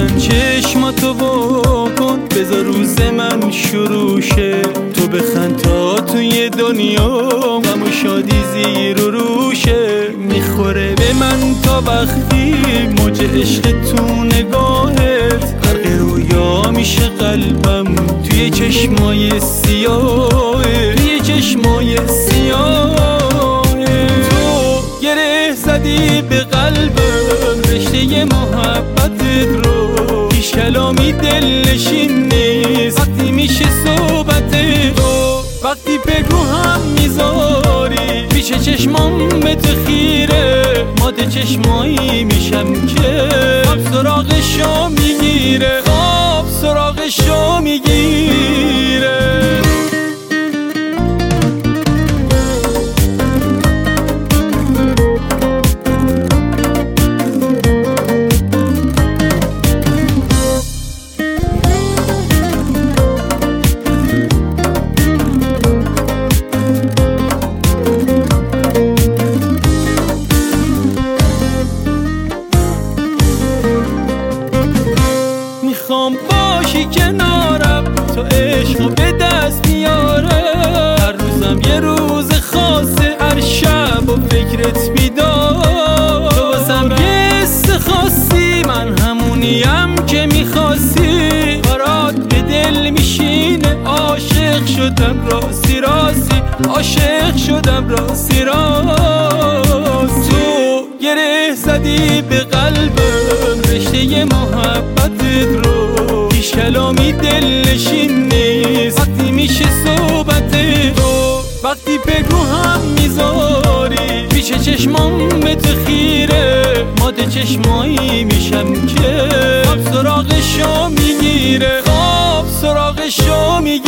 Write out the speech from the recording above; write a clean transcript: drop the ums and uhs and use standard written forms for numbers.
چشماتو واکن بذار روز من شروع شه، تو بخند تا توی دنیا غم و شادی زیر و روشه. میخوره به من تا وقتی موج عشق تو نگاهت، غرق رویا میشه قلبم توی چشمای سیاه، توی چشمای سیاه. تو گره زدی به قلبم رشته محبتت رو، هیچ کلامی دلنشین نیست وقتی میشه صحبت تو. وقتی بگو هم میذاری پیش چشمام تو خیره، مات چشمایی میشم که خواب سراغشو میگیره، خواب سراغشو میگیره. میخوام باشی کنارم تو عشقو به دست میاره، هر روزم یه روز خاصه، هر شب و فکرت بیدار. تو واسم یه خاصی، من همونیم که میخواستی، برات به دل میشینه. عاشق شدم راستی راستی، عاشق شدم راستی راستی. تو گره زدی به قلبم رشته محبتت رو، هیچ کلامی دلنشین نیست وقتی میشه صحبت تو. وقتی بگو هم میذاری پیش چشمام تو خیره، مات چشمایی میشم که خواب سراغشو میگیره، خواب سراغشو میگیره.